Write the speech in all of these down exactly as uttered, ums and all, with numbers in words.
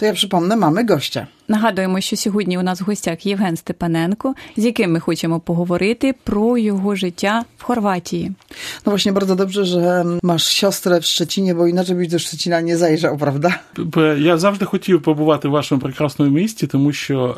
To ja przypomnę, mamy gościa. Нагадуємо, що сьогодні у нас в гостях Євген Степаненко, з яким ми хочемо поговорити про його життя w Chorwacji. No właśnie, bardzo dobrze, że masz siostrę w Szczecinie, bo inaczej byś do Szczecina nie zajrzał, prawda? Я завжди хотів побувати в вашому прекрасному місті, тому що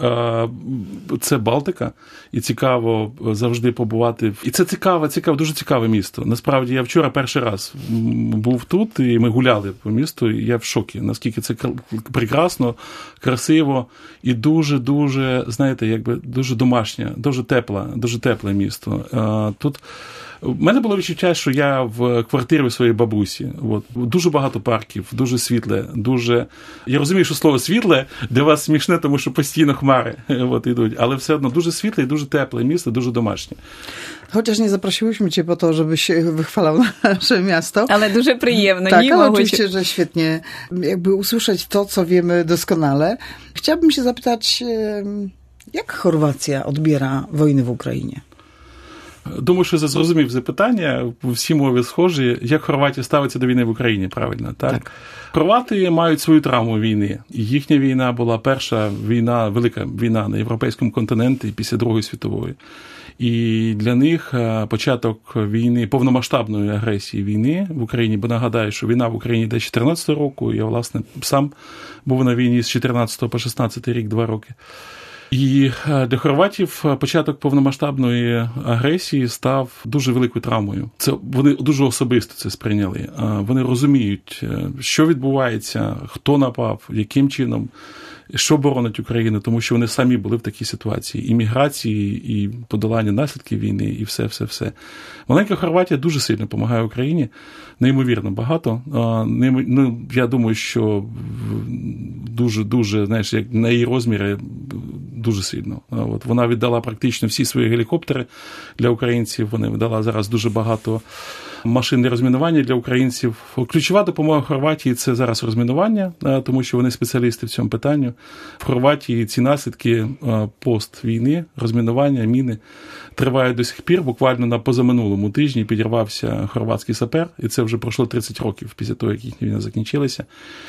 е, це Балтика, і цікаво завжди побувати. І це цікаве, цікаве, дуже цікаве місто. Насправді, я вчора перший раз був тут, і ми гуляли по місту, і я в шокі, наскільки це прекрасно, красиво, і дуже-дуже, знаєте, якби дуже домашнє, дуже тепле, дуже тепле місто. Е, тут У мене було відчуття, що я в квартирі у своєї бабусі. От. Дуже багато парків, дуже світле, дуже... Я розумію, що слово «світле» для вас смішне, тому що постійно хмари от, йдуть, але все одно дуже світле і дуже тепле місто, дуже домашнє. Chociaż nie zaprosiłyśmy cię po to, żebyś wychwalał nasze miasto. Ale дуже приємно. Tak, ale oczywiście, że świetnie jakby usłyszeć to, co wiemy doskonale. Chciałabym się zapytać, jak Chorwacja odbiera wojny w Ukrainie? Думаю, що зрозумів запитання, всі мови схожі, як Хорватія ставиться до війни в Україні, правильно, так? так? Хорвати мають свою травму війни. Їхня війна була перша війна, велика війна на європейському континенті після Другої світової. І для них початок війни, повномасштабної агресії війни в Україні, бо нагадаю, що війна в Україні йде з чотирнадцятого року, я, власне, сам був на війні з чотирнадцятого по шістнадцятий рік, два роки. І для хорватів початок повномасштабної агресії став дуже великою травмою. Це вони дуже особисто це сприйняли. Вони розуміють, що відбувається, хто напав, яким чином, що боронить Україну, тому що вони самі були в такій ситуації. І міграції, і подолання наслідків війни, і все-все-все. Маленька Хорватія дуже сильно допомагає Україні, неймовірно багато. Ну, я думаю, що дуже-дуже, знаєш, як на її розміри, дуже сильно. От, вона віддала практично всі свої гелікоптери для українців, вона віддала зараз дуже багато машин для розмінування для українців. Ключова допомога Хорватії – це зараз розмінування, тому що вони спеціалісти в цьому питанні. В Хорватії ці наслідки пост-війни, розмінування, міни тривають до сих пір. Буквально на позаминулому тижні підірвався хорватський сапер, і це вже пройшло тридцять років після того, як їхня війна закінчилася.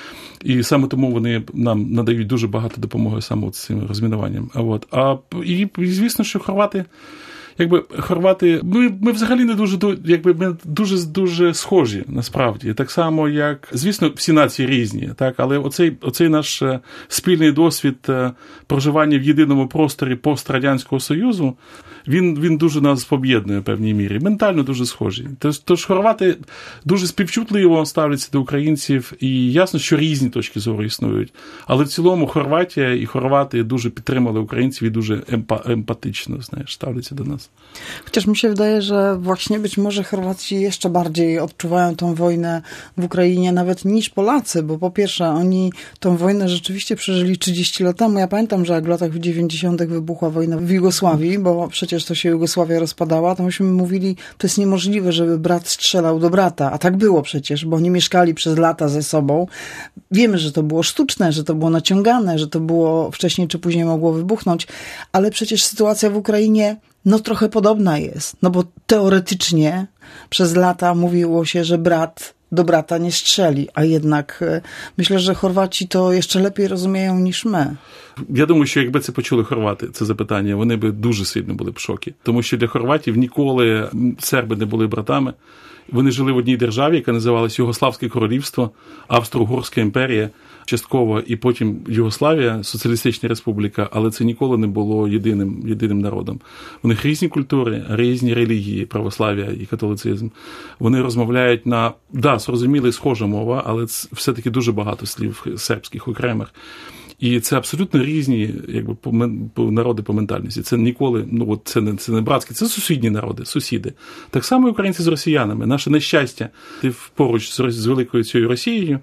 І саме тому вони нам надають дуже багато допомоги саме з цим розмінуванням. От. А, і, і, звісно, що хорвати, якби, хорвати, ми, ми взагалі не дуже, якби, ми дуже, дуже схожі, насправді. Так само, як, звісно, всі нації різні, так, але оцей, оцей наш спільний досвід проживання в єдиному просторі пострадянського Союзу, він, він дуже нас об'єднує в певній мірі. Ментально дуже схожі. Тож, тож хорвати дуже співчутливо ставляться до українців, і ясно, що різні точки зору існують. Але в цілому Хорватія і хорвати дуже підтримали українців і дуже емпа, емпатично, знаєш, ставляться до nas. Chociaż mi się wydaje, że właśnie być może Chorwaci jeszcze bardziej odczuwają tą wojnę w Ukrainie nawet niż Polacy, bo po pierwsze oni tą wojnę rzeczywiście przeżyli trzydzieści lat temu. Ja pamiętam, że jak w latach dziewięćdziesiątych wybuchła wojna w Jugosławii, bo przecież to się Jugosławia rozpadała, to myśmy mówili, to jest niemożliwe, żeby brat strzelał do brata. A tak było przecież, bo oni mieszkali przez lata ze sobą. Wiemy, że to było sztuczne, że to było naciągane, że to było wcześniej czy później mogło wybuchnąć, ale przecież sytuacja w Ukrainie no trochę podobna jest, no bo teoretycznie przez lata mówiło się, że brat do brata nie strzeli, a jednak myślę, że Chorwaci to jeszcze lepiej rozumieją niż my. Я думаю, що якби це почули хорвати, це запитання, вони б дуже сильно були б в шокі. Тому що для хорватів ніколи серби не були братами. Вони жили в одній державі, яка називалась Югославське королівство, Австро-Угорська імперія, частково, і потім Югославія, Соціалістична республіка, але це ніколи не було єдиним, єдиним народом. У них різні культури, різні релігії, православ'я і католицизм. Вони розмовляють на, да, зрозуміла і схожа мова, але все-таки дуже багато слів сербських окремих. І це абсолютно різні, якби, по, народи по ментальності. Це ніколи, ну, от це не, це не братські, це сусідні народи, сусіди. Так само і українці з росіянами. Наше нещастя, ти поруч з, з великою цією Росією,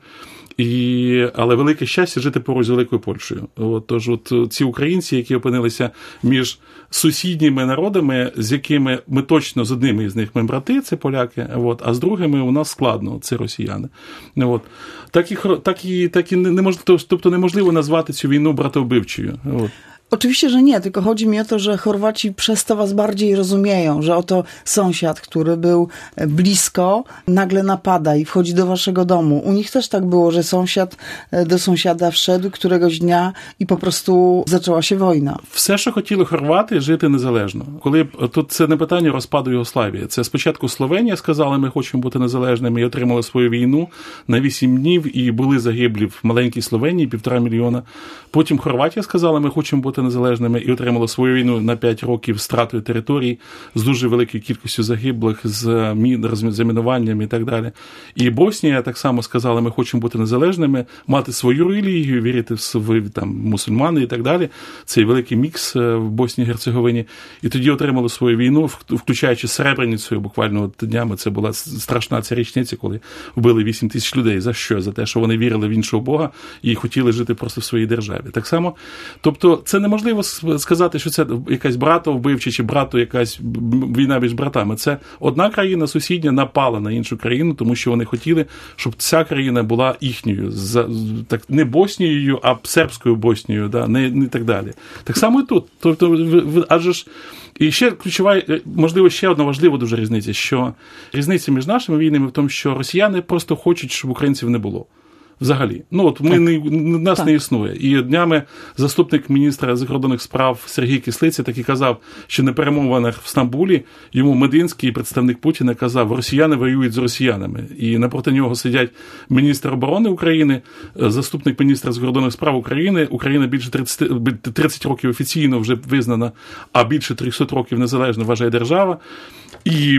і, але велике щастя жити поруч з великою Польщею. От, тож от ці українці, які опинилися між сусідніми народами, з якими ми точно, з одними з них ми брати, це поляки, от, а з другими у нас складно, це росіяни. От. Так і, так і, так і неможливо, тобто неможливо назвати цю війну братовбивчою. От. Oczywiście, że nie, tylko chodzi mi o to, że Chorwaci przez to was bardziej rozumieją, że oto sąsiad, który był blisko, nagle napada i wchodzi do waszego domu. U nich też tak było, że sąsiad do sąsiada wszedł któregoś dnia і по prostu zaczęła się wojna. Все, що хотіли хорвати, жити незалежно. Коли тут це не питання розпаду Югославії. Це спочатку Словенія сказала, ми хочемо бути незалежними, і отримали свою війну на вісім днів, і були загиблі в маленькій Словенії, півтора мільйона. Потім Хорватія сказала, ми хочемо бути незалежними, і отримала свою війну на п'ять років з втратою територій, з дуже великою кількістю загиблих, з замінуванням і так далі. І Боснія так само сказала, ми хочемо бути незалежними, мати свою релігію, вірити в там, мусульмани і так далі. Цей великий мікс в Боснії і Герцеговині. І тоді отримали свою війну, включаючи Сребреницею, буквально от днями. Це була страшна ця річниця, коли вбили вісім тисяч людей. За що? За те, що вони вірили в іншого Бога і хотіли жити просто в своїй державі. Так само, тобто це неможливо сказати, що це якась брата вбивча чи брату якась війна між братами. Це одна країна сусідня напала на іншу країну, тому що вони хотіли, щоб ця країна була їхньою, так не Боснією, а сербською Боснією, да, не, не так далі. Так само і тут. Тобто, адже ж і ще ключова, можливо, ще одна важлива дуже різниця, що різниця між нашими війнами в тому, що росіяни просто хочуть, щоб українців не було. Взагалі. Ну, от ми не, нас так. не існує. І днями заступник міністра закордонних справ Сергій Кислиця так і казав, що на перемовинах в Стамбулі йому Мединський, представник Путіна, казав, росіяни воюють з росіянами. І напроти нього сидять міністр оборони України, заступник міністра закордонних справ України. Україна більше тридцять, тридцять років офіційно вже визнана, а більше триста років незалежно вважає держава. І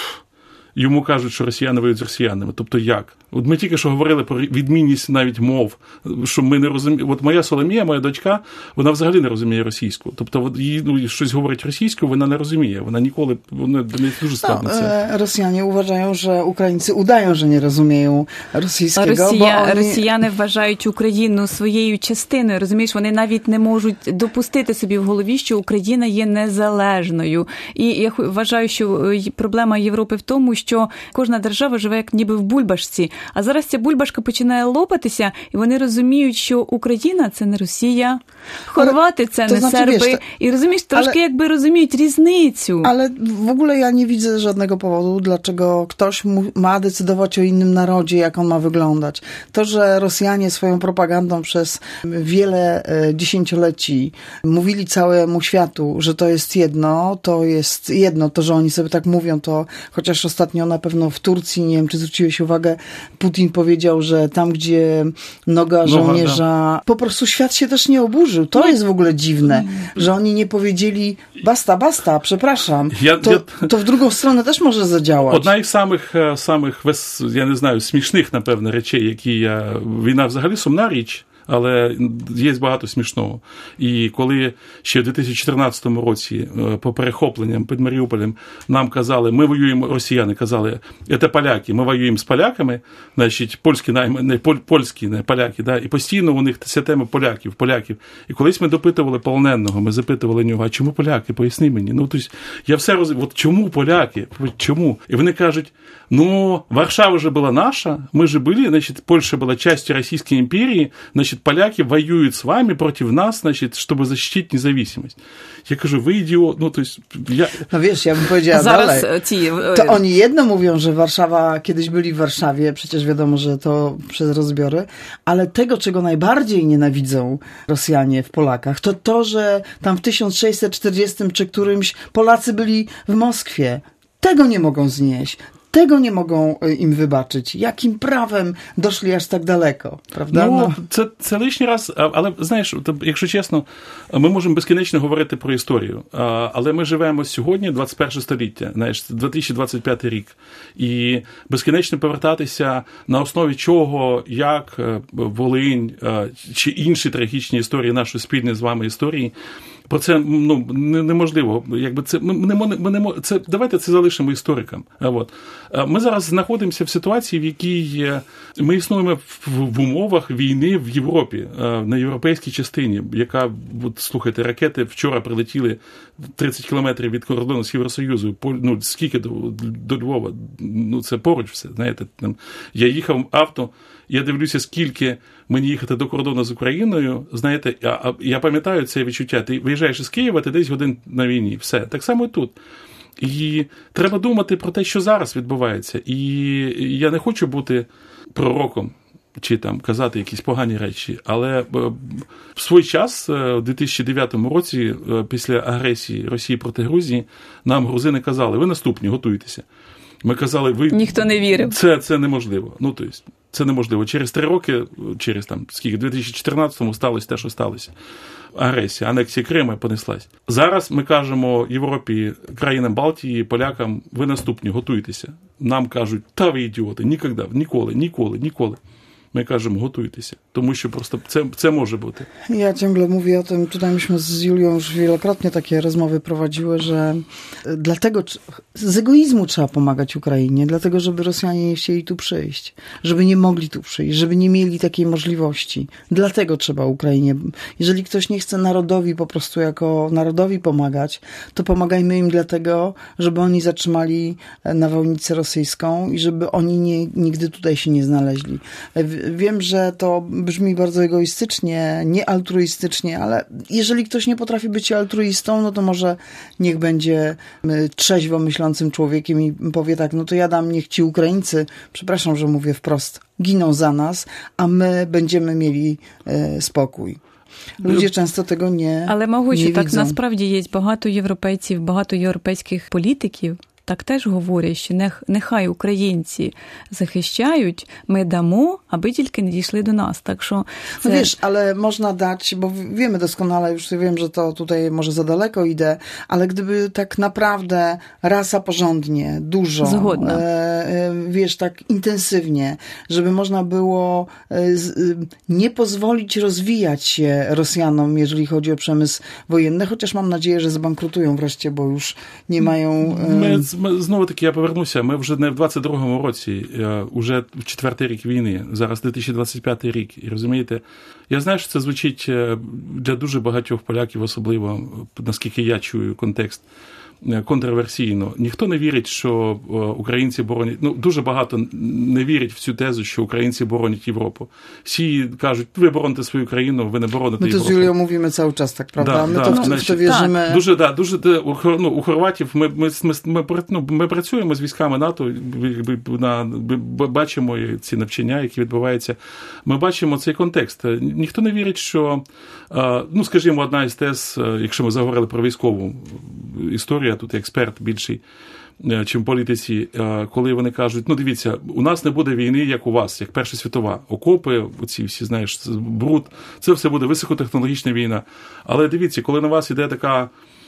йому кажуть, що росіяни воюють з росіянами. Тобто як? От ми тільки що говорили про відмінність навіть мов, що ми не розуміємо. От моя Соломія, моя дочка, вона взагалі не розуміє російську. Тобто от їй ну, щось говорить російською, вона не розуміє. Вона ніколи, вона для неї дуже складно це. No, Rosjanie uważają, że Ukraińcy udają, że nie rozumieją rosyjskiego, Росія... bo oni... Росіяни вважають Україну своєю частиною. Розумієш, вони навіть не можуть допустити собі в голові, що Україна є незалежною. І я вважаю, що проблема Європи в тому, що кожна держава живе як ніби в бульбашці. А зараз ця бульбашка починає лопатися, і вони розуміють, що Україна – це не Росія, хорвати – це to не znaczy, серби. Wiesz, і розумієш, трошки ale, jakby розуміють різницю. Ale w ogóle ja nie widzę żadnego powodu, dlaczego ktoś mu, ma decydować o innym narodzie, jak on ma wyglądać. To, że Rosjanie swoją propagandą przez wiele e, dziesięcioleci mówili całemu światu, że to jest jedno, to jest jedno. To, że oni sobie tak mówią, to chociaż ostatnio na pewno w Turcji, nie wiem, czy zwróciłeś uwagę, Putin powiedział, że tam, gdzie noga żołnierza... No, po prostu świat się też nie oburzył. To jest w ogóle dziwne, że oni nie powiedzieli basta, basta, przepraszam. Ja, to, ja... to w drugą stronę też może zadziałać. Одна із самих, самих, я не знаю, смішних, напевно, речей, які я... Війна взагалі сумна річ, але є багато смішного. І коли ще в дві тисячі чотирнадцятому році по перехопленням під Маріуполем нам казали, ми воюємо, росіяни казали, це поляки, ми воюємо з поляками, значить, польські, не, польські, не поляки, да? І постійно у них ця тема поляків, поляків. І колись ми допитували полоненого, ми запитували нього, а чому поляки, поясни мені. Ну, тобто, я все розумію, от чому поляки, чому? І вони кажуть, ну, Варшава же була наша, ми же були, значить, Польща була частью Російської імперії, значит, поляки воюют с вами против нас, значит, чтобы защитить независимость. Я кажу, wy idiot, no to jest... Ja... No wiesz, ja bym powiedziała Zaraz dalej. Ci... To oni jedno mówią, że Warszawa, kiedyś byli w Warszawie, przecież wiadomo, że to przez rozbiory, ale tego, czego najbardziej nienawidzą Rosjanie w Polakach, to to, że tam w tysiąc sześćset czterdziestym czy którymś Polacy byli w Moskwie. Tego nie mogą znieść. Tego nie mogą im wybaczyć. Jakim prawem doszli aż так далеко, правда? Ну, no. це, це лишній раз, але, знаєш, якщо чесно, ми можемо безкінечно говорити про історію, але ми живемо сьогодні, двадцять перше століття, знаєш, дві тисячі двадцять п'ятий рік, і безкінечно повертатися на основі чого, як Волинь чи інші трагічні історії нашої спільної з вами історії, про це ну, неможливо. Якби це, ми не, ми не, це, давайте це залишимо історикам. От. Ми зараз знаходимося в ситуації, в якій ми існуємо в умовах війни в Європі, на європейській частині, яка, от, слухайте, ракети вчора прилетіли тридцять кілометрів від кордону з Євросоюзу, ну, скільки до, до Львова, ну, це поруч все, знаєте. Там, я їхав авто, я дивлюся, скільки мені їхати до кордону з Україною, знаєте, я, я пам'ятаю це відчуття, ти виїжджаєш із Києва, ти десь годин на війні, все, так само і тут. І треба думати про те, що зараз відбувається. І я не хочу бути пророком чи там казати якісь погані речі, але в свій час, у дві тисячі дев'ятому році, після агресії Росії проти Грузії, нам грузини казали, ви наступні, готуйтеся. Ми казали, ви... Ніхто не вірив. Це, це неможливо. Ну, тобто, це неможливо. Через три роки, через там, скільки, в дві тисячі чотирнадцятому сталося те, що сталося. Агресія, анексія Криму понеслась. Зараз ми кажемо Європі, країнам Балтії, полякам, ви наступні, готуйтеся. Нам кажуть, та ви ідіоти, ніколи, ніколи, ніколи, ніколи. My кажемо, готуйтеся, тому що просто це, це może бути. Ja ciągle mówię o tym, tutaj myśmy z Julią już wielokrotnie takie rozmowy prowadziły, że dlatego z egoizmu trzeba pomagać Ukrainie, dlatego żeby Rosjanie nie chcieli tu przyjść, żeby nie mogli tu przyjść, żeby nie mieli takiej możliwości. Dlatego trzeba Ukrainie. Jeżeli ktoś nie chce narodowi po prostu jako narodowi pomagać, to pomagajmy im dlatego, żeby oni zatrzymali nawałnicę rosyjską i żeby oni nie, nigdy tutaj się nie znaleźli. Wiem, że to brzmi bardzo egoistycznie, niealtruistycznie, ale jeżeli ktoś nie potrafi być altruistą, no to może niech będzie trzeźwo myślącym człowiekiem i powie tak, no to ja dam, niech ci Ukraińcy, przepraszam, że mówię wprost, giną za nas, a my będziemy mieli e, spokój. Ludzie часто tego не, Але, могучі, не так widzą. насправді є багато європейців, багато європейських політиків, так теж говорять, що нех, нехай українці захищають, ми дамо, аби тільки не дійшли до нас. Так що це... No wiesz, ale można dać, bo wiemy doskonale, już wiem, że to tutaj może za daleko idę, ale gdyby tak naprawdę rasa porządnie, dużo, Zgodna. e, wiesz, tak intensywnie, żeby można było e, z, e, nie pozwolić rozwijać się Rosjanom, jeżeli chodzi o przemysł wojenny, chociaż mam nadzieję, że zbankrutują wreszcie, bo już nie mają... E, Ми, ми, знову таки, я повернуся, ми вже не в двадцять другому році, вже в четвертий рік війни, зараз дві тисячі двадцять п'ятий рік, і розумієте, я знаю, що це звучить для дуже багатьох поляків, особливо, наскільки я чую контекст, контроверсійно. Ніхто не вірить, що українці боронять, ну, дуже багато не вірять в цю тезу, що українці боронять Європу. Всі кажуть, ви бороните свою країну, ви не бороните My to Європу. z Julią mówimy cały czas, tak, prawda? Да, My да, to w, значить, w to wierzymy. Так. Дуже, да, дуже, ну, у хорватів ми, ми, ми, ми, ну, ми працюємо з військами НАТО, на, бачимо ці навчання, які відбуваються. Ми бачимо цей контекст. Ніхто не вірить, що, ну, скажімо, одна із тез, якщо ми заговорили про військову історію, тут експерт більший, чим політиці, коли вони кажуть, ну, дивіться, у нас не буде війни, як у вас, як Перша світова. Окопи, оці всі, знаєш, бруд, це все буде високотехнологічна війна. Але дивіться, коли на вас іде така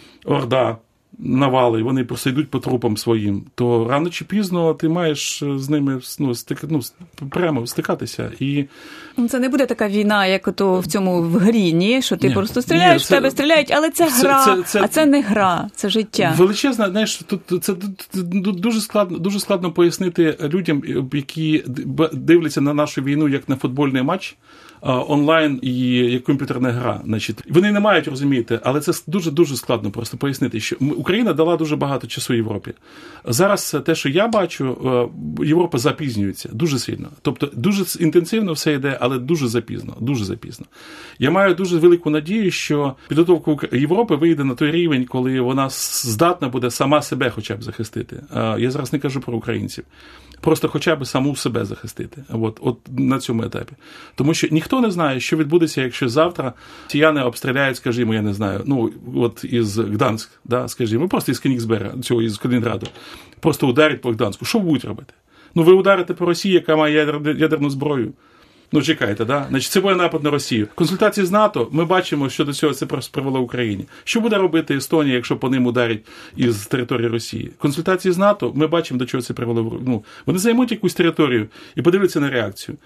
орда, навали, і вони просто йдуть по трупам своїм, то рано чи пізно ти маєш з ними, ну, стик, ну, прямо стикатися. І... Це не буде така війна, як ото в цьому в грі, ні? Що ти ні, просто стріляєш, ні, це, в тебе стріляють, але це, це гра, це, це, а це не гра, це життя. Величезна, знаєш, тут це дуже складно, дуже складно пояснити людям, які дивляться на нашу війну як на футбольний матч, онлайн і як комп'ютерна гра. Значить, вони не мають розуміти, але це дуже-дуже складно просто пояснити, що Україна дала дуже багато часу Європі. Зараз те, що я бачу, Європа запізнюється дуже сильно. Тобто дуже інтенсивно все йде, але дуже запізно, дуже запізно. Я маю дуже велику надію, що підготовка Європи вийде на той рівень, коли вона здатна буде сама себе хоча б захистити. Я зараз не кажу про українців. Просто хоча б саму себе захистити. От, от на цьому етапі. Тому що ніхто не знає, що відбудеться, якщо завтра росіяни обстріляють, скажімо, я не знаю, ну, от із Гданськ, да, скажімо, просто із Кенігсберга, цього, із Калінінграду, просто ударять по Гданську. Що будуть робити? Ну, ви ударите по Росії, яка має ядер, ядерну зброю. Ну, чекайте, да? Значить, це буде напад на Росію. Консультації з НАТО, ми бачимо, що до цього це привело Україні. Що буде робити Естонія, якщо по ним ударять із території Росії? Консультації з НАТО, ми бачимо, до чого це привело. Ну, вони займуть якусь територію і подивляться на реакцію.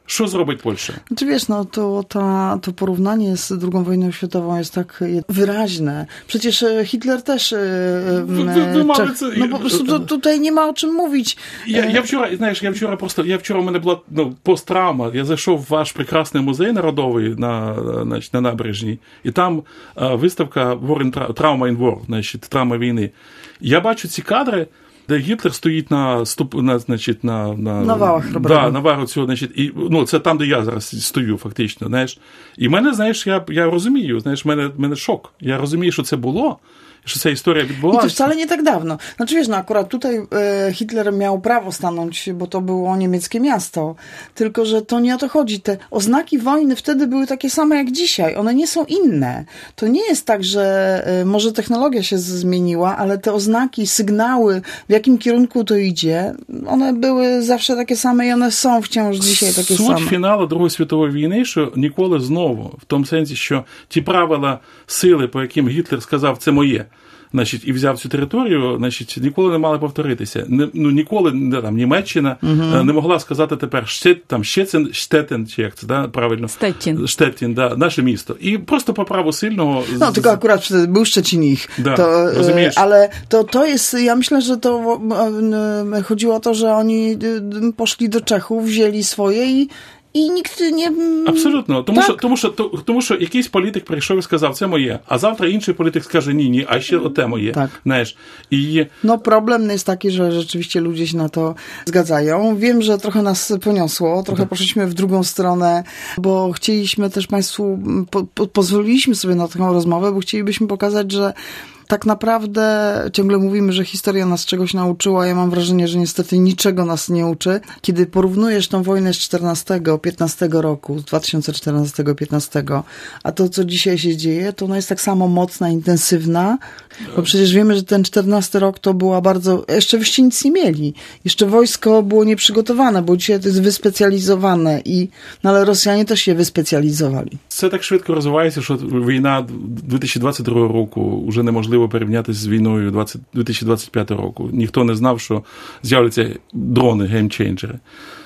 Що зробить Польща? Znaczy wiesz, no to, ta, to porównanie z drugą wojną światową jest tak wyraźne. Przecież Hitler też wy, wy, wy Czech, це... no po prostu to, tutaj nie ma o czym mówić. Я, я вчора, знаєш, я вчора просто, я вчора, у мене була ну, посттравма, я зайшов в ваш прекрасний музей народовий на, значить, на набережній, і там а, виставка «Trauma in War», значить, травма війни. Я бачу ці кадри, де Гітлер стоїть на, ступ, на, значить, на, на, на валах. Да, на валах цього, значить, і, ну, це там, де я зараз стою, фактично, знаєш. І мене, знаєш, я, я розумію, знаєш, мене, мене шок. Я розумію, що це було, że ta historia відбулася. I to wcale nie tak dawno. Znaczy wiesz, no akurat tutaj e, Hitler miał prawo stanąć, bo to było niemieckie miasto. Tylko, że to nie o to chodzi. Te oznaki wojny wtedy były takie same jak dzisiaj. One nie są inne. To nie jest tak, że e, może technologia się zmieniła, ale te oznaki, sygnały, w jakim kierunku to idzie, one były zawsze takie same i one są wciąż dzisiaj takie Суть same. Суть фіналу Другої світової війни, що ніколи знову, в тому сенсі, що ті правила сили, по яким Гітлер сказав, це моє, значить, і взяв цю територію, значить, ніколи не мали повторитися. Не, ну, ніколи не, там, Німеччина uh-huh. не могла сказати тепер Штет, там, Щецин, Штетен, чи як це, да, правильно? Szczecin. Штетин, да, наше місто. І просто по праву сильного... No, tylko akurat wtedy był Szczecinik. Da, to, rozumiesz? Ale to, to jest, ja myślę, że to chodziło o to, że oni poszli do Czechów, wzięli swoje i І ніхто не... Абсолютно. Тому що, тому, що, тому що якийсь політик прийшов і сказав, це моє, а завтра інший політик скаже, ні, ні, а ще оте моє. Tak. Знаєш. I... No problem jest taki, że rzeczywiście ludzie się na to zgadzają. Wiem, że trochę nas poniosło, trochę tak. poszliśmy w drugą stronę, bo chcieliśmy też Państwu, po, po, pozwoliliśmy sobie na taką rozmowę, bo chcielibyśmy pokazać, że tak naprawdę ciągle mówimy, że historia nas czegoś nauczyła. Ja mam wrażenie, że niestety niczego nas nie uczy. Kiedy porównujesz tą wojnę z czternastego, piętnastego roku, z dwa tysiące czternastego, piętnastego, a to, co dzisiaj się dzieje, to ona jest tak samo mocna, intensywna, bo przecież wiemy, że ten czternasty rok to była bardzo... Jeszcze wyście nic nie mieli. Jeszcze wojsko było nieprzygotowane, bo dzisiaj to jest wyspecjalizowane, i... no ale Rosjanie też się wyspecjalizowali. Це так швидко розвивається, що війна дві тисячі двадцять другого року вже неможливо порівнятися з війною дві тисячі двадцять п'ятого року. Ніхто не знав, що з'являться дрони, геймчейнджери.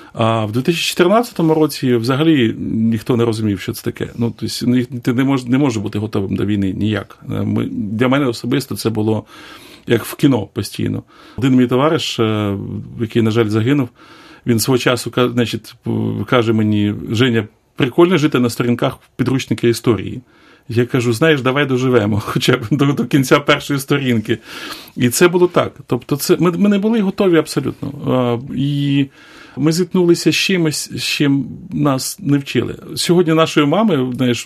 А в дві тисячі чотирнадцятому році взагалі ніхто не розумів, що це таке. Ну, тобто, ти не може, не може бути готовим до війни ніяк. Ми, для мене особисто це було як в кіно постійно. Один мій товариш, який, на жаль, загинув, він свого часу, значить, каже мені: Женя, прикольно жити на сторінках підручника історії. Я кажу, знаєш, давай доживемо, хоча б до, до кінця першої сторінки. І це було так. Тобто це, ми, ми не були готові абсолютно. А, і ми зіткнулися з чимось, з чим нас не вчили. Сьогодні нашої мами, знаєш,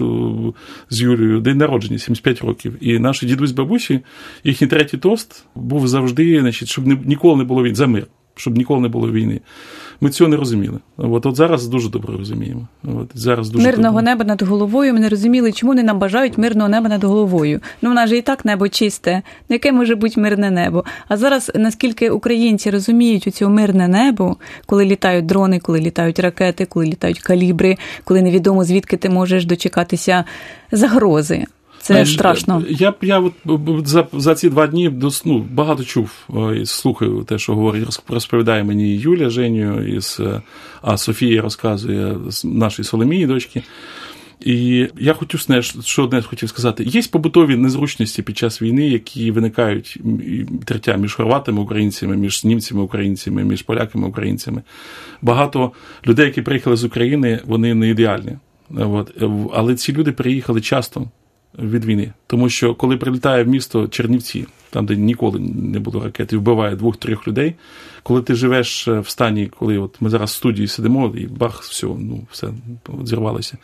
з Юлією день народження, сімдесят п'ять років. І наші дідусь бабусі, їхній третій тост був завжди, значить, щоб не, ніколи не було війни, за мир, щоб ніколи не було війни. Ми цього не розуміли. От, от зараз дуже добре розуміємо. От, зараз дуже мирного добре. неба над головою. Ми не розуміли, чому вони нам бажають мирного неба над головою. Ну, в нас же і так небо чисте. Ну, яке може бути мирне небо? А зараз, наскільки українці розуміють оцю мирне небо, коли літають дрони, коли літають ракети, коли літають калібри, коли невідомо, звідки ти можеш дочекатися загрози. Це Знаєш, страшно. Я, я от за, за ці два дні ну, багато чув, слухаю те, що говорить, розповідає мені Юля Женю, із, а Софія розказує нашій Соломії дочки. І я хотів, знаєш, що одне хотів сказати. Є побутові незручності під час війни, які виникають тертя між хорватами, українцями, між німцями, українцями, між поляками, українцями. Багато людей, які приїхали з України, вони не ідеальні. От. Але ці люди приїхали часто від війни. Тому що коли прилітає в місто Чернівці, там, де ніколи не було ракет, і вбиває двох-трьох людей, коли ти живеш в стані, коли от ми зараз в студії сидимо, і бах, все, ну, все зірвалося,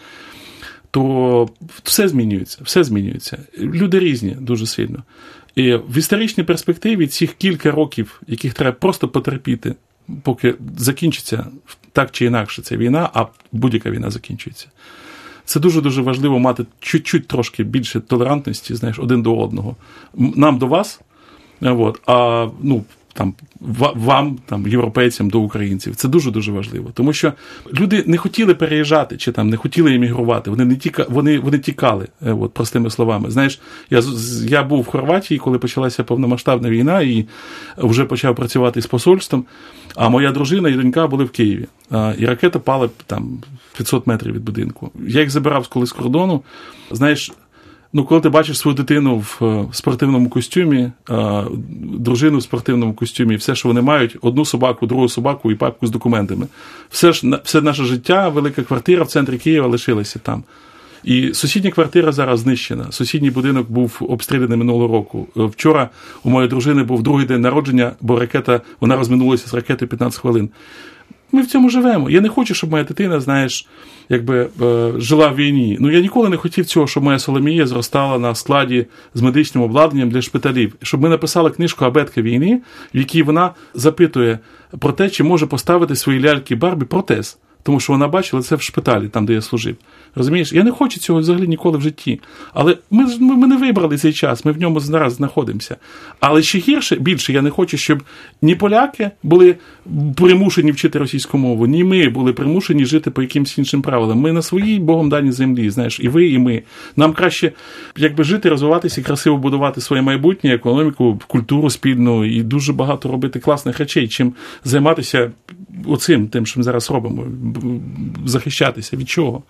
то все змінюється, все змінюється. Люди різні дуже сильно. І в історичній перспективі цих кілька років, яких треба просто потерпіти, поки закінчиться так чи інакше ця війна, а будь-яка війна закінчується. Це дуже-дуже важливо мати чуть-чуть трошки більше толерантності, знаєш, один до одного. Нам до вас, от, а ну, там, вам, там, європейцям, до українців. Це дуже-дуже важливо. Тому що люди не хотіли переїжджати, чи там не хотіли емігрувати. Вони не тіка, вони, вони тікали, от, простими словами. Знаєш, я, я був в Хорватії, коли почалася повномасштабна війна, і вже почав працювати з посольством, а моя дружина і донька були в Києві. І ракета пала там п'ятсот метрів від будинку. Я їх забирав коли з кордону. Знаєш, ну, коли ти бачиш свою дитину в спортивному костюмі, дружину в спортивному костюмі, все, що вони мають, одну собаку, другу собаку і папку з документами. Все, ж, все наше життя, велика квартира в центрі Києва лишилася там. І сусідня квартира зараз знищена. Сусідній будинок був обстріляний минулого року. Вчора у моєї дружини був другий день народження, бо ракета, вона розминулася з ракетою п'ятнадцять хвилин. Ми в цьому живемо. Я не хочу, щоб моя дитина, знаєш, якби е, жила в війні. Ну, я ніколи не хотів цього, щоб моя Соломія зростала на складі з медичним обладнанням для шпиталів. Щоб ми написали книжку «Абетка війни», в якій вона запитує про те, чи може поставити свої ляльки Барбі протез. Тому що вона бачила це в шпиталі, там, де я служив. Розумієш? Я не хочу цього взагалі ніколи в житті. Але ми, ми, ми не вибрали цей час, ми в ньому зараз знаходимося. Але ще гірше, більше, я не хочу, щоб ні поляки були примушені вчити російську мову, ні ми були примушені жити по якимось іншим правилам. Ми на своїй Богом даній землі, знаєш, і ви, і ми. Нам краще, якби жити, розвиватися, красиво будувати своє майбутнє, економіку, культуру спільну і дуже багато робити класних речей, чим займатися оцим, тим, що ми зараз робимо. Захищатися. Від czego?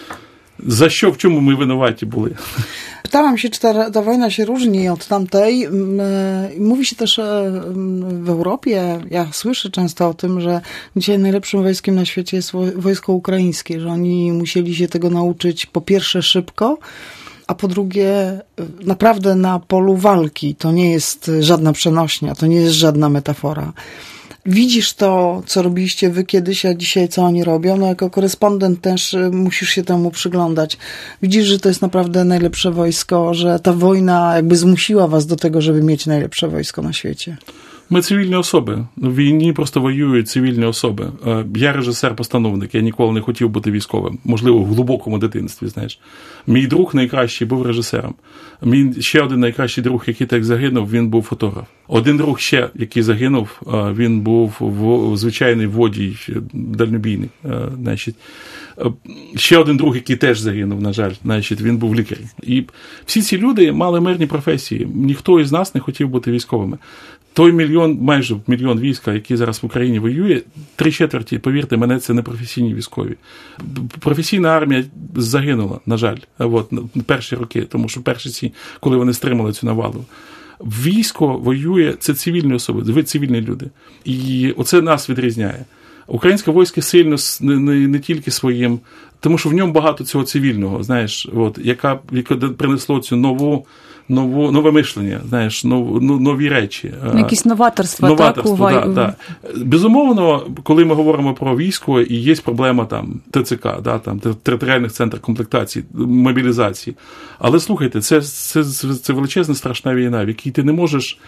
Za що, w czemu my winowaci byli? Pytałam się, czy ta, ta wojna się różni od tamtej. Mówi się też w Europie, ja słyszę często o tym, że dzisiaj najlepszym wojskiem na świecie jest wojsko ukraińskie, że oni musieli się tego nauczyć po pierwsze szybko, a po drugie naprawdę na polu walki. To nie jest żadna przenośnia, to nie jest żadna metafora. Widzisz to, co robiliście wy kiedyś, a dzisiaj co oni robią. No jako korespondent też musisz się temu przyglądać. Widzisz, że to jest naprawdę najlepsze wojsko, że ta wojna jakby zmusiła was do tego, żeby mieć najlepsze wojsko na świecie. Ми цивільні особи. В війні просто воюють цивільні особи. Я режисер-постановник, я ніколи не хотів бути військовим. Можливо, в глибокому дитинстві, знаєш. Мій друг найкращий був режисером. Мій ще один найкращий друг, який так загинув, він був фотограф. Один друг ще, який загинув, він був в звичайний водій, дальнобійник. Значить, ще один друг, який теж загинув, на жаль, значить, він був лікар. І всі ці люди мали мирні професії. Ніхто із нас не хотів бути військовими. Той мільйон, майже мільйон війська, який зараз в Україні воює, три четверті, повірте мене, це не професійні військові. Професійна армія загинула, на жаль, от, перші роки, тому що перші ці, коли вони стримали цю навалу. Військо воює, це цивільні особи, ви цивільні люди. І оце нас відрізняє. Українське військо сильно не, не, не тільки своїм, тому що в ньому багато цього цивільного, знаєш, от, яка, яке принесло цю нову, нову, нове мишлення, знаєш, нов, нові речі. Якісь новаторства, новаторство, так? Да, да. Безумовно, коли ми говоримо про військо, і є проблема там ТЦК, да, там, територіальних центрів комплектації, мобілізації. Але слухайте, це, це, це величезна страшна війна, в якій ти не можеш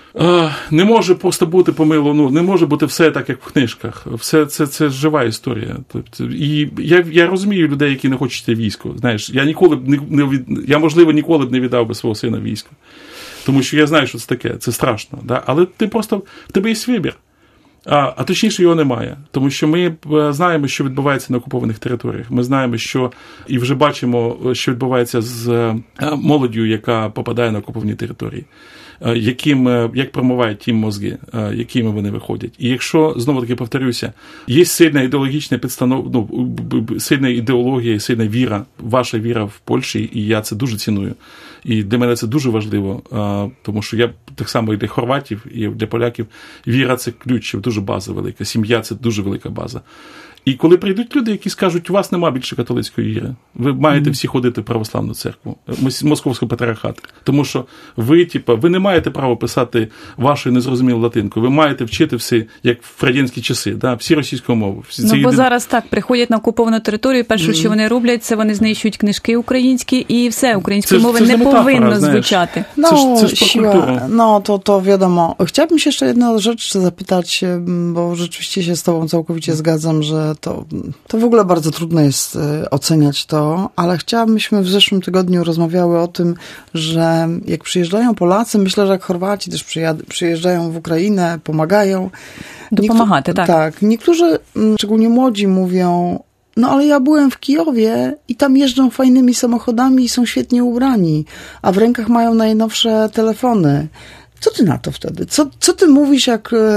не може просто бути помило, ну, не може бути все так, як в книжках. Все це, це жива історія. Тобто, і я, я розумію людей, які не хочуть військо. Знаєш, я ніколи б не, не від, я, можливо, ніколи б не віддав би свого сина військо. Тому що я знаю, що це таке, це страшно. Да? Але ти просто, в тебе є вибір. А, а точніше його немає. Тому що ми знаємо, що відбувається на окупованих територіях. Ми знаємо, що і вже бачимо, що відбувається з молоддю, яка попадає на окуповані території. Яким, як промивають ті мозги, якими вони виходять. І якщо, знову-таки повторюся, є сильна ідеологічна підстанов, ну, сильна ідеологія, сильна віра, ваша віра в Польщі, і я це дуже ціную. І для мене це дуже важливо, тому що я так само і для хорватів, і для поляків віра – це ключ, дуже база велика, сім'я – це дуже велика база. І коли прийдуть люди, які скажуть, у вас нема більше католицької віри, ви маєте всі ходити в православну церкву, московську патріархат, тому що ви, типа, ви не маєте права писати вашою незрозумілою латинкою, ви маєте вчити все, як в радянські часи, да, всі російську мову. Всі, ну, бо єдин... зараз так, приходять на окуповану територію, перше, що вони роблять, це вони знищують книжки українські, і все, української мови не повинно звучати. No, це ж, це ж siła, no to, to wiadomo. Chciałabym się jeszcze jedną rzecz zapytać, bo rzeczywiście się z tobą całkowicie zgadzam, że to, to w ogóle bardzo trudno jest oceniać to, ale chciałabym, w zeszłym tygodniu rozmawiały o tym, że jak przyjeżdżają Polacy, myślę, że jak Chorwaci też przyjeżdżają w Ukrainę, pomagają. Dopomagати, tak. Tak. Niektórzy, szczególnie młodzi, mówią, no ale ja byłem w Kijowie i tam jeżdżą fajnymi samochodami i są świetnie ubrani, a w rękach mają najnowsze telefony. Co ty na to wtedy? Co, co ty mówisz, jak e,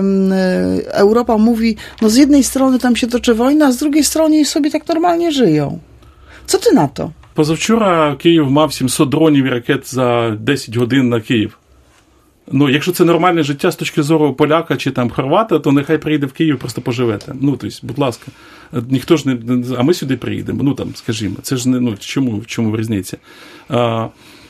e, Europa mówi, no z jednej strony tam się toczy wojna, a z drugiej strony sobie tak normalnie żyją. Co ty na to? Позавчора Київ мав сімсот дронів і ракет за десять годин на Київ. Ну, якщо це нормальне життя з точки зору поляка чи там хорвата, то нехай приїде в Київ, просто поживете. Ну, тобто, будь ласка. Ніхто ж не... А ми сюди приїдемо. Ну, там, скажімо. Це ж не... Ну, чому, в чому різниця? А,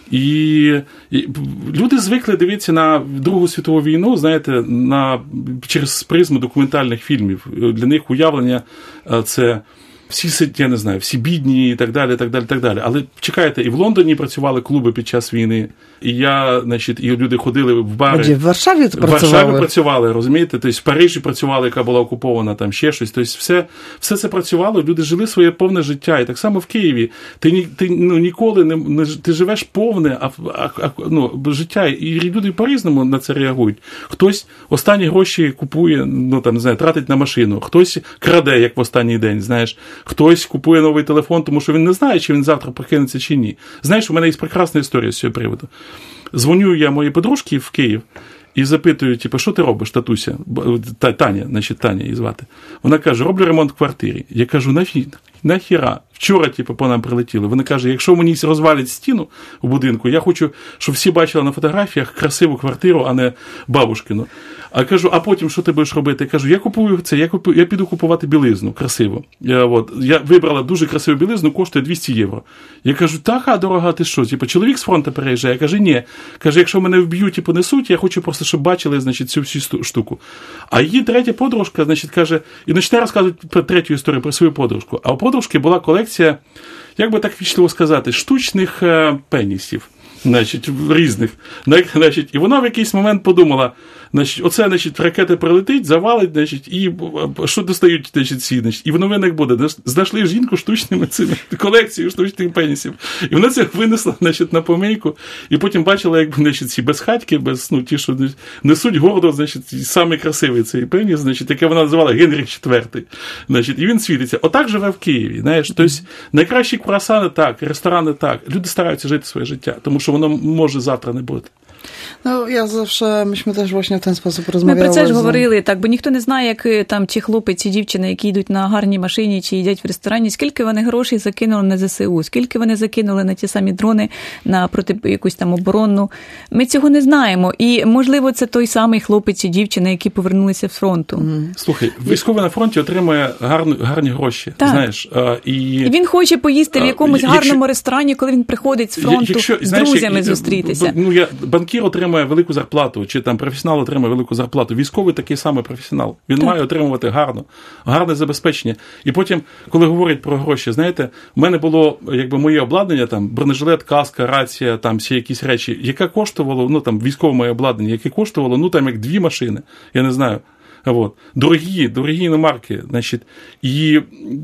і, і люди звикли дивитися на Другу світову війну, знаєте, на, через призму документальних фільмів. Для них уявлення це... Всі, я не знаю, всі бідні і так далі, так далі, так далі. Але чекайте, і в Лондоні працювали клуби під час війни, і я, значить, і люди ходили в бари. Де, в Варшаві працювали? В Варшаві працювали, розумієте? Тобто в Парижі працювали, яка була окупована, там ще щось. Тобто все, все це працювало, люди жили своє повне життя. І так само в Києві. Ти, ти ну, ніколи не, не, ти живеш повне а, а, а, ну, життя, і люди по-різному на це реагують. Хтось останні гроші купує, ну, там, не знаю, тратить на машину, хтось краде, як в останній день, знаєш. Хтось купує новий телефон, тому що він не знає, чи він завтра прокинеться, чи ні. Знаєш, у мене є прекрасна історія з цього приводу. Дзвоню я моїй подружці в Київ і запитую, типу, що ти робиш, татуся? Таня, значить, Таня її звати. Вона каже, роблю ремонт в квартирі. Я кажу, нахіра? Вчора, типу, по нам прилетіли. Вона каже, якщо мені розвалять стіну у будинку, я хочу, щоб всі бачили на фотографіях красиву квартиру, а не бабушкину. А кажу, а потім що ти будеш робити? Я кажу, я купую це, я, купую, я піду купувати білизну красиву. Я, от, я вибрала дуже красиву білизну, коштує двісті євро. Я кажу, така дорога, ти що? Типу, чоловік з фронту переїжджає. Я кажу, ні. Каже, якщо мене вб'ють і понесуть, я хочу просто, щоб бачили, значить, цю всю штуку. А її третя подружка, значить, каже, і почне розказувати про третю історію, про свою подружку. А у подружки була колекція, як би так вічливо сказати, штучних е, пенісів. Значить, різних. Значить, і вона в якийсь момент подумала, значить, оце, значить, ракета прилетить, завалить, значить, і що достають, значить, ці, значить, і в новинах буде, знайшли жінку штучними цими, колекцією штучних пенісів. І вона це винесла, значить, на помийку, і потім бачила, як, значить, ці безхатьки, без, ну, ті, що несуть гордо, значить, самий красивий цей пеніс, значить, яке вона називала Генріх четвертий. Значить, і він світиться. Отак живе в Києві, знаєш, тобто, найкращі круасани так, ресторани так, люди стараються жити своє життя, тому що воно може завтра не бути. No, ja zawsze, myśmy też właśnie w ten sposób rozmawiali. Ми про це ж говорили, так, бо ніхто не знає, як там чи хлопець, чи дівчина, які йдуть на гарній машині, чи їдять в ресторані, скільки вони грошей закинули на зе се у, скільки вони закинули на ті самі дрони, на проти якусь там оборонну. Ми цього не знаємо. І, можливо, це той самий хлопець і дівчина, які повернулися з фронту. Mm. Слухай, військовий на фронті отримує гарні, гарні гроші, так. Знаєш. А, і... і він хоче поїсти в якомусь якщо... гарному ресторані, коли він приходить з фронту, якщо, з знаєш, друзями як... зустрітися. Ну, я, банкір отримує велику зарплату, чи там професіонал отримує велику зарплату. Військовий такий самий професіонал. Він так. має отримувати гарно, гарне забезпечення. І потім, коли говорять про гроші, знаєте, в мене було, якби, моє обладнання, там, бронежилет, каска, рація, там, всі якісь речі, яке коштувало, ну, там, військове моє обладнання, яке коштувало, ну, там, як дві машини, я не знаю. От. Дорогі, дорогі іномарки, значить, і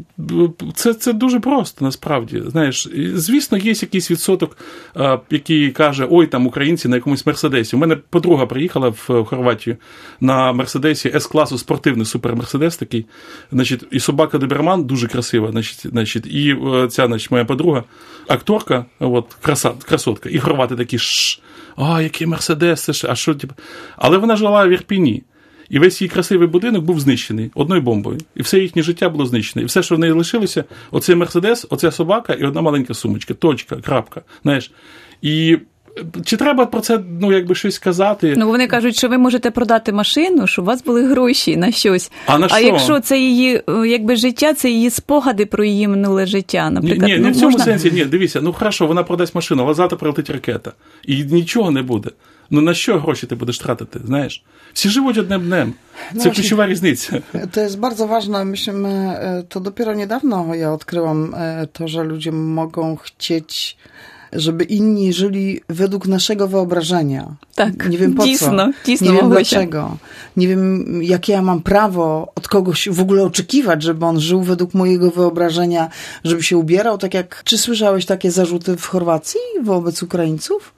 це, це дуже просто, насправді, знаєш, звісно, є якийсь відсоток, який каже, ой, там, українці на якомусь Мерседесі. У мене подруга приїхала в Хорватію на Мерседесі С-класу, спортивний супер-мерседес такий, значить, і собака Доберман дуже красива, значить, значить, і ця, значить, моя подруга, акторка, от, краса, красотка, і хорвати такі, шш, а, який Мерседес, це ж, а що, типу, але вона жила в Ірпіні. І весь її красивий будинок був знищений одною бомбою. І все їхнє життя було знищене. І все, що в неї лишилося, оцей Мерседес, оця собака і одна маленька сумочка. Точка, крапка. Знаєш. І чи треба про це, ну, якби щось сказати? Ну, вони кажуть, що ви можете продати машину, щоб у вас були гроші на щось. А на що? А якщо це її, якби, життя, це її спогади про її минуле життя, наприклад. Ні, ну, не в цьому можна... сенсі, ні, дивіться, ну, хорошо, вона продасть машину, але завтра прилетить ракета. І нічого не буде. Ну, на що гроші ти будеш tratити, знаєш? Всі живуть одним днем. Це no kluczowa różnica. To jest bardzo ważne. Myślę, to dopiero niedawno ja odkryłam to, że ludzie mogą chcieć żeby inni żyli według naszego wyobrażenia. Tak, nie wiem po dійсно, co. Dійсно, nie wiem Małgosia. dlaczego. Nie wiem, jakie ja mam prawo od kogoś w ogóle oczekiwać, żeby on żył według mojego wyobrażenia, żeby się ubierał tak jak... Czy słyszałeś takie zarzuty w Chorwacji wobec Українців?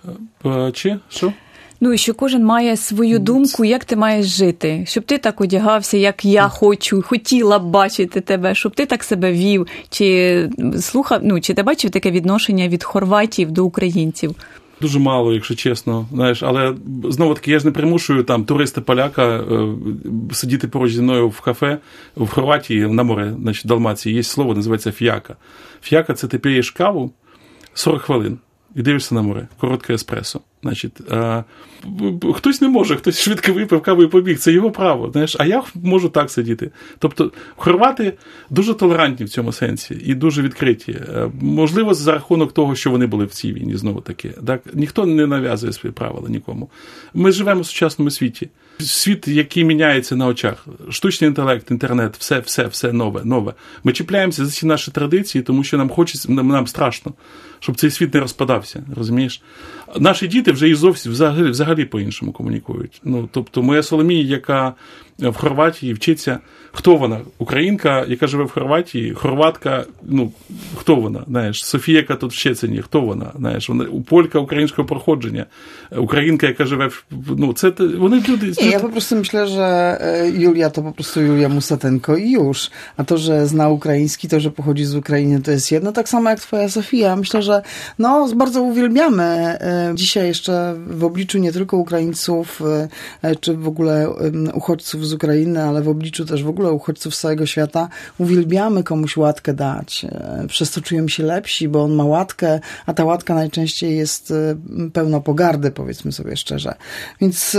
Чи? Що? Ну, і що кожен має свою думку, як ти маєш жити. Щоб ти так одягався, як я хочу, хотіла б бачити тебе, щоб ти так себе вів. Чи слухав, ну, чи ти бачив таке відношення від хорватів до українців? Дуже мало, якщо чесно, знаєш, але знову-таки я ж не примушую там туриста-поляка е, сидіти поруч зі мною в кафе в Хорватії, на море, значить, в Далмації, є слово, називається фіяка. Фіяка – це ти п'єш каву сорок хвилин і дивишся на море, коротке еспресо. Значить, а, хтось не може, хтось швидко випив каву і побіг, це його право, знаєш, а я можу так сидіти. Тобто, хорвати дуже толерантні в цьому сенсі і дуже відкриті. Можливо, за рахунок того, що вони були в цій війні, знову-таки. Так? Ніхто не нав'язує свої правила нікому. Ми живемо в сучасному світі. Світ, який міняється на очах. Штучний інтелект, інтернет, все, все, все нове, нове. Ми чіпляємося за ці наші традиції, тому що нам хочеться, нам страшно, щоб цей світ не розпадався, розумієш? Наші діти вже і зовсім взагалі, взагалі по-іншому комунікують. Ну, тобто, моя Соломія, яка в Хорватії вчиться, хто вона? Українка, яка живе в Хорватії, хорватка, ну, хто вона? Знаєш, Софія, яка тут в Щецині, хто вона? Знаєш, вона полька українського походження, українка, яка живе в, ну, це, вони люди... Nie, ja po prostu myślę, że Julia to po prostu Julia Musatenko i już. A to, że zna ukraiński, to, że pochodzi z Ukrainy, to jest jedno. Tak samo jak twoja Sofia. Myślę, że no, bardzo uwielbiamy dzisiaj jeszcze w obliczu nie tylko Ukraińców, czy w ogóle uchodźców z Ukrainy, ale w obliczu też w ogóle uchodźców z całego świata, uwielbiamy komuś łatkę dać. Przez to czujemy się lepsi, bo on ma łatkę, a ta łatka najczęściej jest pełna pogardy, powiedzmy sobie szczerze. Więc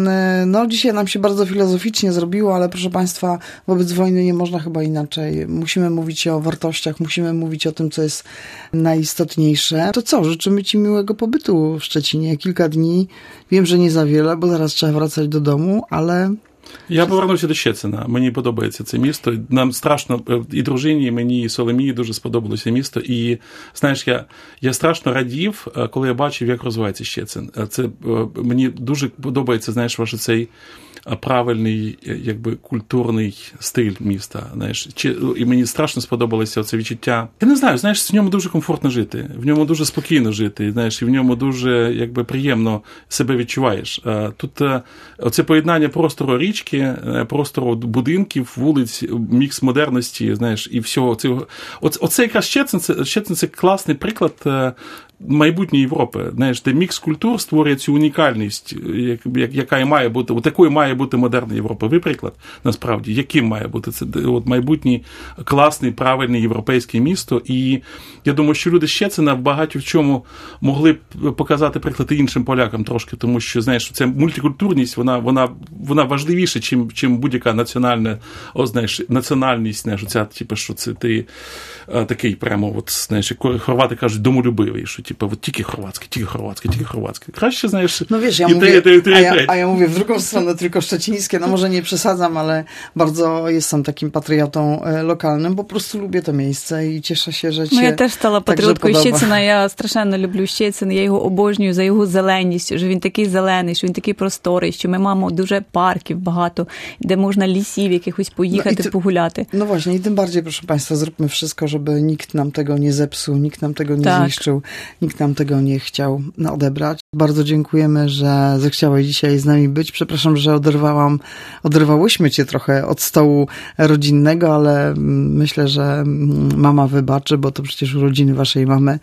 no, dzisiaj nam się bardzo filozoficznie zrobiło, ale proszę Państwa, wobec wojny nie można chyba inaczej. Musimy mówić o wartościach, musimy mówić o tym, co jest najistotniejsze. To co? Życzymy Ci miłego pobytu w Szczecinie. Kilka dni. Wiem, że nie za wiele, bo zaraz trzeba wracać do domu, ale... Я повернувся до Щецина. Мені подобається це місто. Нам страшно, і дружині, і мені, і Соломії дуже сподобалося місто. І, знаєш, я, я страшно радів, коли я бачив, як розвивається Щецин. Це, мені дуже подобається, знаєш, ваш цей правильний, якби, культурний стиль міста, знаєш. І мені страшно сподобалося це відчуття. Я не знаю, знаєш, в ньому дуже комфортно жити, в ньому дуже спокійно жити, знаєш, і в ньому дуже, якби, приємно себе відчуваєш. Тут оце поєднання простору річки, простору будинків, вулиць, мікс модерності, знаєш, і всього цього. Оце, оце якраз Щецин, це, Щецин, це класний приклад майбутньої Європи, знаєш, де мікс культур створює цю унікальність, яка і має бути, такою має бути модерна Європа. Ви приклад, насправді, яким має бути це от майбутнє класний, правильний європейське місто. І я думаю, що люди Щецина в багато в чому могли б показати приклад і іншим полякам трошки, тому що, знаєш, ця мультикультурність, вона, вона, вона важливіша, чим, чим будь-яка національна, о, знаєш, національність, знаєш, оця, типу, що це ти такий прямо, от, знаєш, як хорвати кажуть, домолюбивий, що типу, от тільки хорватське, тільки хорвatkie, тільки хорватське. Краще, знаєш, no wiesz, ja i mówię, te, te, te, a, ja, a ja mówię w drugą stronę, tylko szczecińskie, no może nie przesadzam, ale bardzo jestem takim patriotą lokalnym, po prostu lubię to miejsce i cieszę się, że cię ну, я теж стала патріоткою Щецина, я страшенно люблю Щецин, я його обожнюю за його зеленість, що він такий зелений, що він такий просторий, що ми маємо дуже парків багато, де можна лісів якихось поїхати, no ty, pogуляти. No właśnie, i tym bardziej, proszę Państwa, zróbmy wszystko, żeby nikt nam tego nie zepsuł, nikt nam tego nie tak. zniszczył, nikt nam tego nie chciał odebrać. Bardzo dziękujemy, że zechciałeś dzisiaj z nami być. Przepraszam, że oderwałam, oderwałyśmy cię trochę od stołu rodzinnego, ale myślę, że mama wybaczy, bo to przecież urodziny waszej mamy,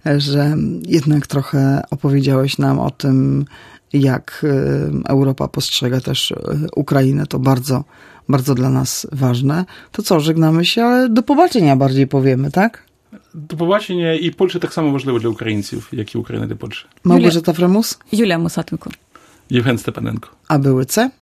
że jednak trochę opowiedziałeś nam o tym, jak Europa postrzega też Ukrainę. To bardzo, bardzo dla nas ważne. To co, żegnamy się, ale do pobaczenia bardziej powiemy, tak? До побачення, і Польща так само важлива для українців, як і Україна для Польщі. Małgorzata Fremus? Юлія Мусатенко. Євген Степаненко. A były C?